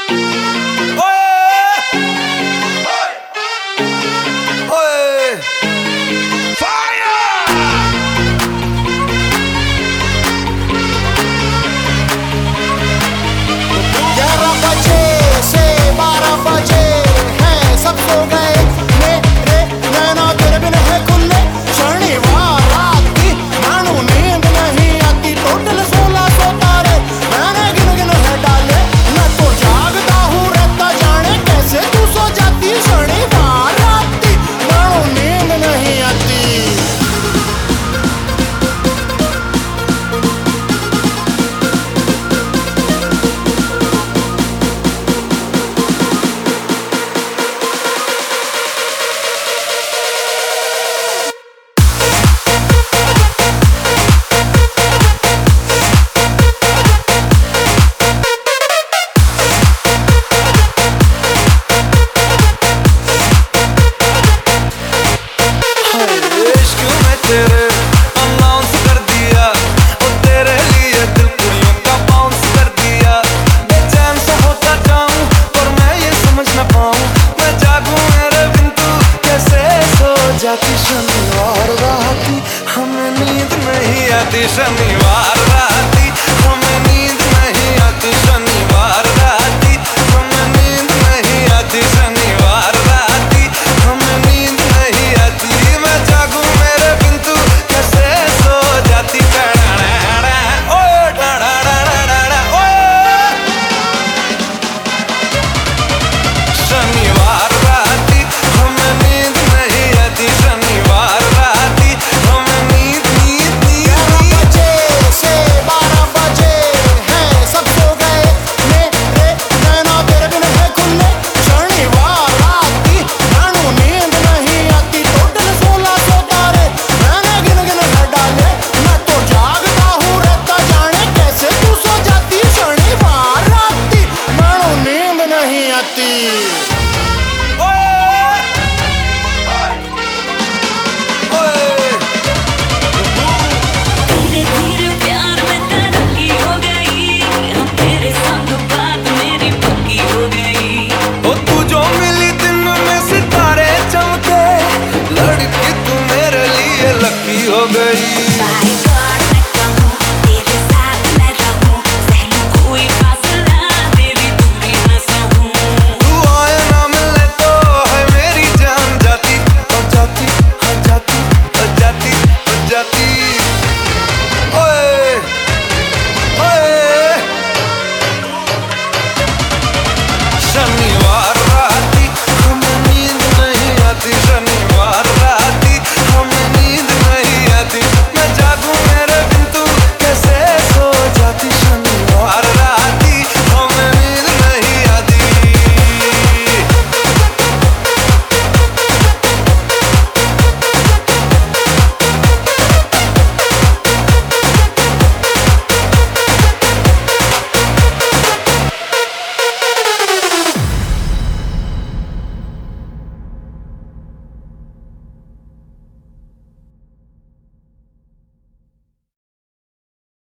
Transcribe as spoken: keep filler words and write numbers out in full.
शनिवार राती हमें नींद नहीं आती, शनिवार राती हमें नींद नहीं आती, शनिवार राती हमें नींद नहीं आती, शनिवार राती हमें नींद नहीं आती। मैं जागूं मेरे बिन तू कैसे सो जाती। ओ शनिवार राती हमें नींद नहीं आती, शनिवार राती हमें नींद नींद नींद बजे से बारह बजे हैं सब सो गए, मेरे नैना तेरे बिन है खुले। शनिवार राती नानू नींद नहीं आती, टोटल सोलह सौ तारे मैंने गिन गिन कर डाले। मैं तो जागता हूँ रहता जाने कैसे तू सो जाती। शनिवार राती नानू नींद नहीं आती।